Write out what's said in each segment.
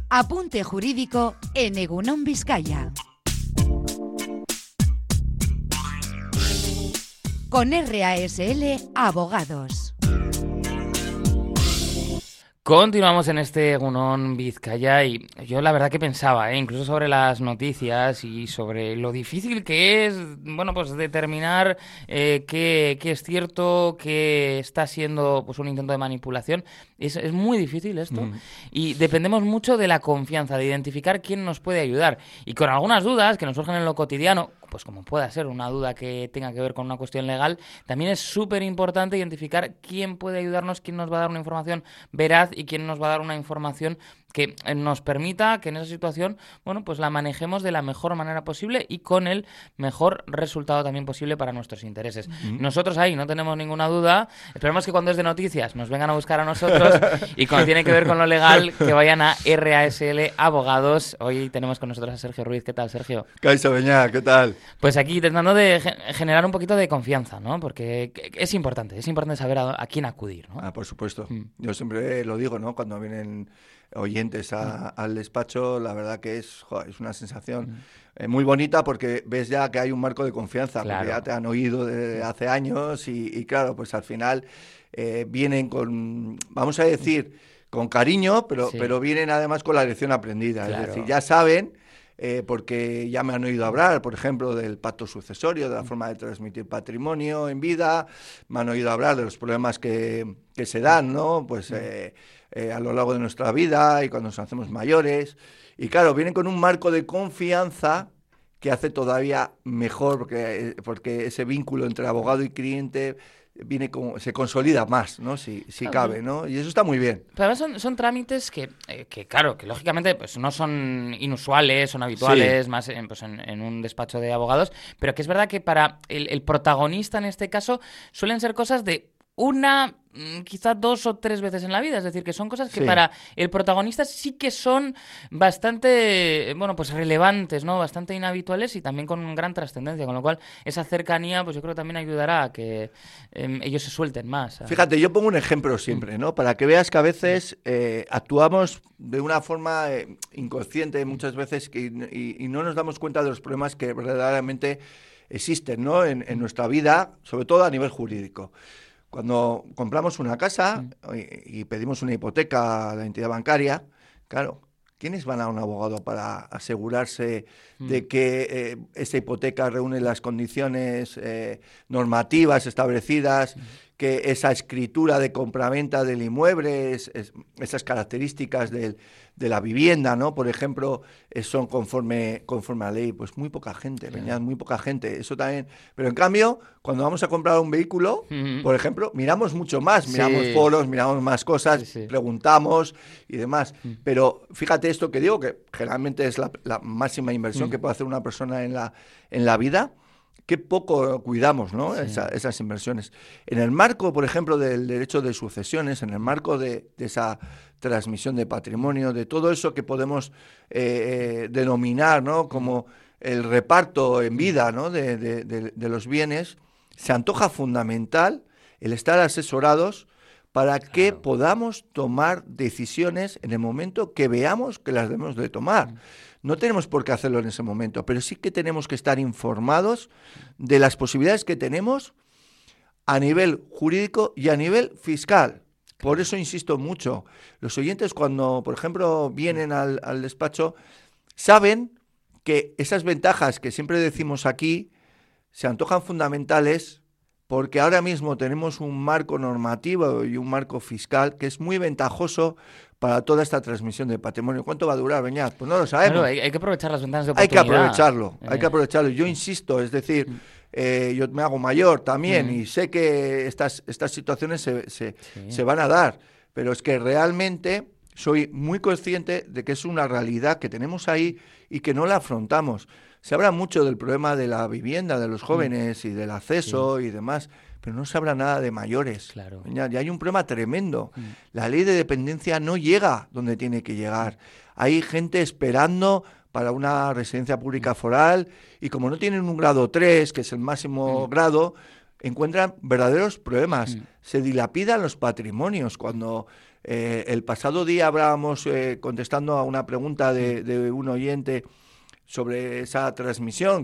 Apunte jurídico en Egunon Vizcaya. Con RASL Abogados. Continuamos en este Egunon Vizcaya y yo la verdad que pensaba, incluso sobre las noticias y sobre lo difícil que es, bueno, pues determinar qué es cierto, qué está siendo pues un intento de manipulación. Es muy difícil esto y dependemos mucho de la confianza, de identificar quién nos puede ayudar. Y con algunas dudas que nos surgen en lo cotidiano, pues como pueda ser una duda que tenga que ver con una cuestión legal, también es súper importante identificar quién puede ayudarnos, quién nos va a dar una información veraz y quién nos va a dar una información que nos permita que en esa situación, bueno, pues la manejemos de la mejor manera posible y con el mejor resultado también posible para nuestros intereses. Nosotros ahí no tenemos ninguna duda. Esperemos que cuando es de noticias nos vengan a buscar a nosotros y cuando tiene que ver con lo legal que vayan a RASL Abogados. Hoy tenemos con nosotros a Sergio Ruiz. ¿Qué tal, Sergio? Kaixo Beñat, ¿qué tal? Pues aquí intentando de generar un poquito de confianza, ¿no? Porque es importante saber a quién acudir, ¿no? Por supuesto. Yo siempre lo digo, ¿no? Cuando vienen oyentes al despacho, la verdad que es una sensación muy bonita porque ves ya que hay un marco de confianza, claro, porque ya te han oído desde hace años y claro, pues al final vienen con, vamos a decir, con cariño, pero vienen además con la lección aprendida. Claro. Es decir, ya saben, porque ya me han oído hablar, por ejemplo, del pacto sucesorio, de la forma de transmitir patrimonio en vida, me han oído hablar de los problemas que se dan, ¿no? Pues a lo largo de nuestra vida y cuando nos hacemos mayores. Y claro, vienen con un marco de confianza que hace todavía mejor, porque ese vínculo entre abogado y cliente se consolida más, ¿no? Si cabe, ¿no? Y eso está muy bien. Pero además son trámites que claro, que lógicamente pues no son inusuales, son habituales, sí, más en un despacho de abogados, pero que es verdad que para el protagonista en este caso suelen ser cosas de una, quizá 2 o 3 veces en la vida, es decir, que son cosas que para el protagonista sí que son bastante, bueno, pues relevantes, ¿no? Bastante inhabituales y también con gran trascendencia, con lo cual esa cercanía, pues yo creo que también ayudará a que ellos se suelten más. Fíjate, yo pongo un ejemplo siempre, ¿no? Para que veas que a veces actuamos de una forma inconsciente muchas veces y no nos damos cuenta de los problemas que verdaderamente existen, ¿no? En nuestra vida, sobre todo a nivel jurídico. Cuando compramos una casa y pedimos una hipoteca a la entidad bancaria, claro, ¿quiénes van a un abogado para asegurarse de que esa hipoteca reúne las condiciones normativas establecidas, que esa escritura de compraventa del inmueble, esas características de la vivienda, ¿no? Por ejemplo, son conforme a la ley? Pues muy poca gente, claro. Muy poca gente. Eso también. Pero en cambio, cuando vamos a comprar un vehículo, por ejemplo, miramos mucho más, miramos foros, miramos más cosas, preguntamos y demás. Pero fíjate esto que digo, que generalmente es la máxima inversión que puede hacer una persona en la vida. Qué poco cuidamos, ¿no? Esas inversiones. En el marco, por ejemplo, del derecho de sucesiones, en el marco de esa transmisión de patrimonio, de todo eso que podemos denominar, ¿no? Como el reparto en vida, ¿no? de los bienes, se antoja fundamental el estar asesorados para que podamos tomar decisiones en el momento que veamos que las debemos de tomar. No tenemos por qué hacerlo en ese momento, pero sí que tenemos que estar informados de las posibilidades que tenemos a nivel jurídico y a nivel fiscal. Por eso insisto mucho. Los oyentes cuando, por ejemplo, vienen al despacho, saben que esas ventajas que siempre decimos aquí se antojan fundamentales porque ahora mismo tenemos un marco normativo y un marco fiscal que es muy ventajoso para toda esta transmisión de patrimonio. ¿Cuánto va a durar, Beñat? Pues no lo sabemos. Claro, hay que aprovechar las ventanas de oportunidad. Hay que aprovecharlo. Yo insisto, es decir, yo me hago mayor también y sé que estas situaciones se van a dar, pero es que realmente soy muy consciente de que es una realidad que tenemos ahí y que no la afrontamos. Se habla mucho del problema de la vivienda de los jóvenes y del acceso y demás, pero no se habla nada de mayores. Claro. Ya hay un problema tremendo. La ley de dependencia no llega donde tiene que llegar. Hay gente esperando para una residencia pública foral y como no tienen un grado 3, que es el máximo grado, encuentran verdaderos problemas. Se dilapidan los patrimonios. Cuando el pasado día hablábamos, contestando a una pregunta de un oyente sobre esa transmisión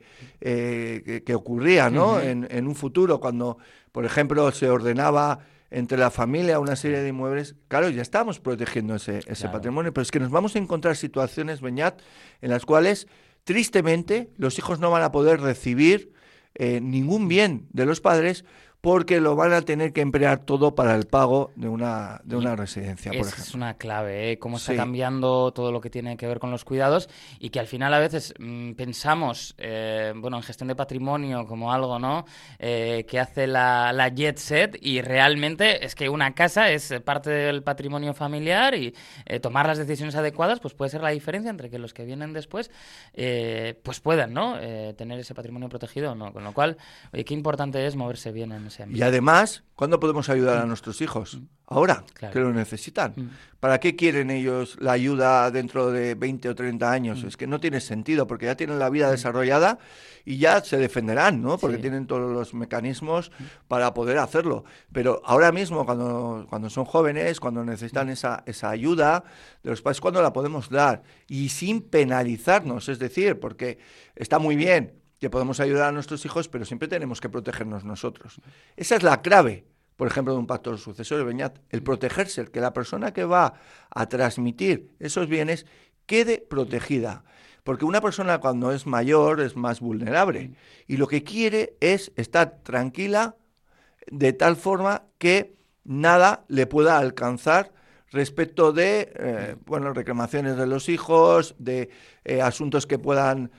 que ocurría, ¿no? En un futuro, cuando, por ejemplo, se ordenaba entre la familia una serie de inmuebles, claro, ya estamos protegiendo ese patrimonio, pero es que nos vamos a encontrar situaciones, Beñat, en las cuales, tristemente, los hijos no van a poder recibir ningún bien de los padres, porque lo van a tener que emplear todo para el pago de una residencia, por ejemplo. Es una clave, cómo está cambiando todo lo que tiene que ver con los cuidados, y que al final a veces pensamos en gestión de patrimonio como algo, ¿no? Que hace la jet set, y realmente es que una casa es parte del patrimonio familiar, y tomar las decisiones adecuadas pues puede ser la diferencia entre que los que vienen después pues puedan, ¿no? Tener ese patrimonio protegido o no. Con lo cual, oye, qué importante es moverse bien en ese ámbito. Y además, ¿cuándo podemos ayudar a nuestros hijos? Ahora, claro, que lo necesitan. ¿Para qué quieren ellos la ayuda dentro de 20 o 30 años? Es que no tiene sentido, porque ya tienen la vida desarrollada y ya se defenderán, ¿no? Porque tienen todos los mecanismos para poder hacerlo. Pero ahora mismo, cuando son jóvenes, cuando necesitan esa ayuda de los padres, ¿cuándo la podemos dar? Y sin penalizarnos, es decir, porque está muy bien que podemos ayudar a nuestros hijos, pero siempre tenemos que protegernos nosotros. Esa es la clave, por ejemplo, de un pacto sucesorio, Beñat, el protegerse, el que la persona que va a transmitir esos bienes quede protegida. Porque una persona cuando es mayor es más vulnerable y lo que quiere es estar tranquila de tal forma que nada le pueda alcanzar respecto de reclamaciones de los hijos, de asuntos que puedan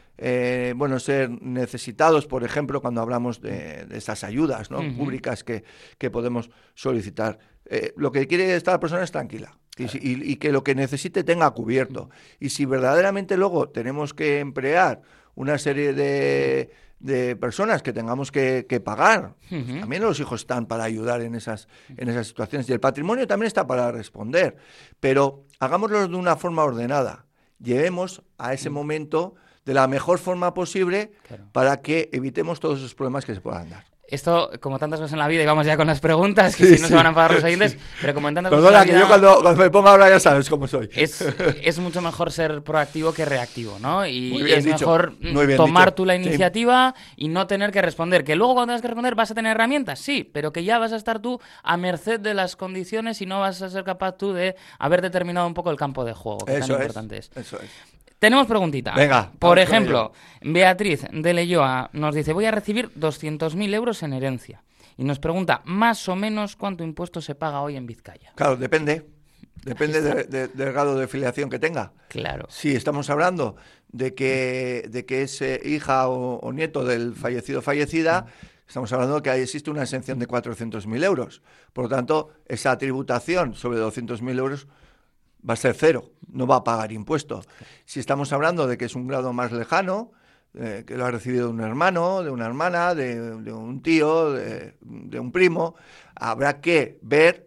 ser necesitados, por ejemplo, cuando hablamos de esas ayudas, ¿no? Públicas que podemos solicitar. Lo que quiere esta persona es tranquila y que lo que necesite tenga cubierto. Y si verdaderamente luego tenemos que emplear una serie de personas que tengamos que pagar, pues también los hijos están para ayudar en esas situaciones, y el patrimonio también está para responder, pero hagámoslo de una forma ordenada, llevemos a ese momento de la mejor forma posible para que evitemos todos esos problemas que se puedan dar. Esto, como tantas cosas en la vida, y vamos ya con las preguntas, que si no se van a enfadar los oyentes, pero como en tantas cosas en la vida... Perdona, que yo cuando me pongo a hablar ya sabes cómo soy. Es mucho mejor ser proactivo que reactivo, ¿no? Y es dicho. mejor tomar tú la iniciativa y no tener que responder. Que luego cuando tengas que responder vas a tener herramientas, sí, pero que ya vas a estar tú a merced de las condiciones y no vas a ser capaz tú de haber determinado un poco el campo de juego, que tan importante es. Eso es. Tenemos preguntita. Venga. Por ejemplo, Beatriz de Leyoa nos dice: voy a recibir 200.000 euros en herencia. Y nos pregunta, más o menos, ¿cuánto impuesto se paga hoy en Vizcaya? Claro, depende. Depende del grado de filiación que tenga. Claro. Si estamos hablando de que es hija o nieto del fallecido o fallecida, estamos hablando de que ahí existe una exención de 400.000 euros. Por lo tanto, esa tributación sobre 200.000 euros va a ser cero, no va a pagar impuestos. Si estamos hablando de que es un grado más lejano, que lo ha recibido de un hermano, de una hermana, de un tío, de un primo, habrá que ver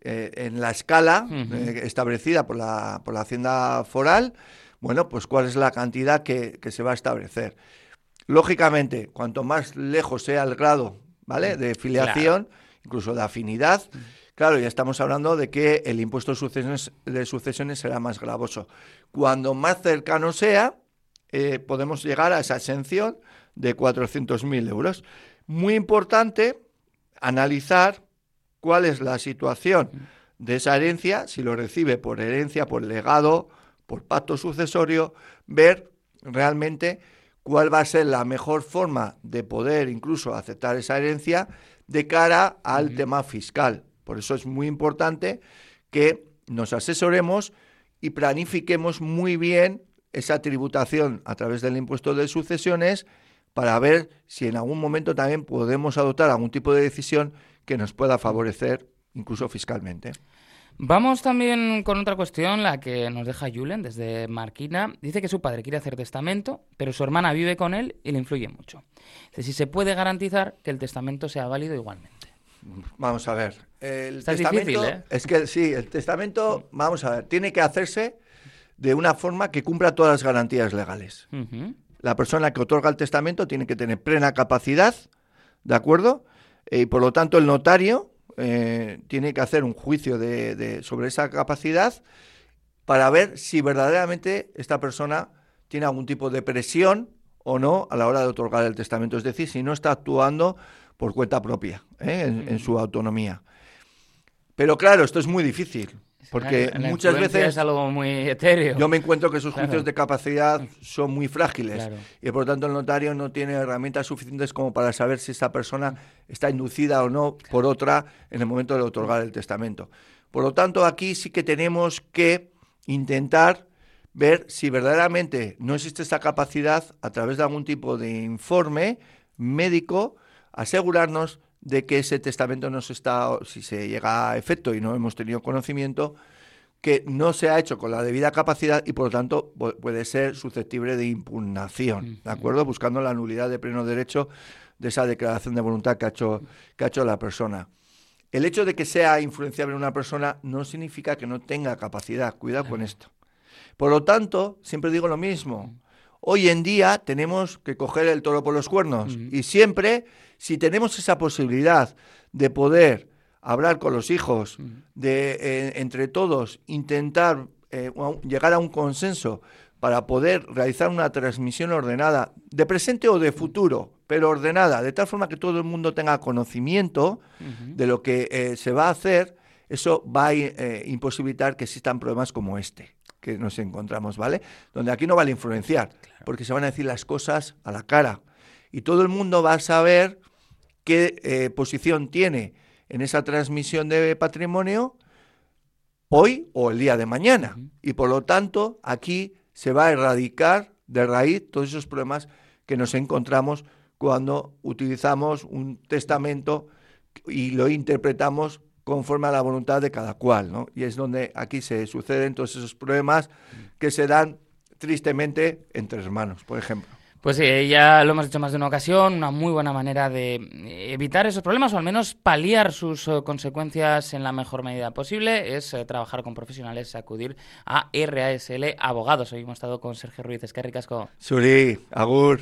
en la escala establecida por la Hacienda Foral, pues cuál es la cantidad que se va a establecer. Lógicamente, cuanto más lejos sea el grado, ¿vale?, de filiación, incluso de afinidad, claro, ya estamos hablando de que el impuesto de sucesiones será más gravoso. Cuando más cercano sea, podemos llegar a esa exención de 400.000 euros. Muy importante analizar cuál es la situación de esa herencia, si lo recibe por herencia, por legado, por pacto sucesorio, ver realmente cuál va a ser la mejor forma de poder incluso aceptar esa herencia de cara al tema fiscal. Por eso es muy importante que nos asesoremos y planifiquemos muy bien esa tributación a través del impuesto de sucesiones para ver si en algún momento también podemos adoptar algún tipo de decisión que nos pueda favorecer incluso fiscalmente. Vamos también con otra cuestión, la que nos deja Julen desde Marquina. Dice que su padre quiere hacer testamento, pero su hermana vive con él y le influye mucho. Dice si se puede garantizar que el testamento sea válido igualmente. Vamos a ver. El testamento, difícil, ¿eh? Es que sí, el testamento, vamos a ver, tiene que hacerse de una forma que cumpla todas las garantías legales. La persona que otorga el testamento tiene que tener plena capacidad, ¿de acuerdo?, Y por lo tanto el notario tiene que hacer un juicio sobre esa capacidad para ver si verdaderamente esta persona tiene algún tipo de presión o no a la hora de otorgar el testamento, es decir, si no está actuando por cuenta propia, en su autonomía. Pero claro, esto es muy difícil, porque la muchas veces es algo muy etéreo. Yo me encuentro que esos Claro. juicios de capacidad son muy frágiles, Claro. y por lo tanto el notario no tiene herramientas suficientes como para saber si esta persona está inducida o no por otra en el momento de otorgar el testamento. Por lo tanto, aquí sí que tenemos que intentar ver si verdaderamente no existe esta capacidad a través de algún tipo de informe médico, asegurarnos de que ese testamento no se está, si se llega a efecto y no hemos tenido conocimiento, que no se ha hecho con la debida capacidad y por lo tanto puede ser susceptible de impugnación, ¿de acuerdo? Buscando la nulidad de pleno derecho de esa declaración de voluntad que ha hecho la persona. El hecho de que sea influenciable una persona no significa que no tenga capacidad, cuidado con esto. Por lo tanto, siempre digo lo mismo, hoy en día tenemos que coger el toro por los cuernos y siempre, si tenemos esa posibilidad de poder hablar con los hijos, de entre todos intentar llegar a un consenso para poder realizar una transmisión ordenada, de presente o de futuro, pero ordenada, de tal forma que todo el mundo tenga conocimiento de lo que se va a hacer, eso va a imposibilitar que existan problemas como este que nos encontramos, ¿vale? Donde aquí no vale influenciar, porque se van a decir las cosas a la cara y todo el mundo va a saber qué posición tiene en esa transmisión de patrimonio hoy o el día de mañana. Y por lo tanto, aquí se va a erradicar de raíz todos esos problemas que nos encontramos cuando utilizamos un testamento y lo interpretamos conforme a la voluntad de cada cual, ¿no? Y es donde aquí se suceden todos esos problemas que se dan tristemente entre hermanos, por ejemplo. Pues sí, ya lo hemos dicho más de una ocasión, una muy buena manera de evitar esos problemas o al menos paliar sus consecuencias en la mejor medida posible es trabajar con profesionales, acudir a RASL Abogados. Hoy hemos estado con Sergio Ruiz. Eskerrik asko. Zuri, agur.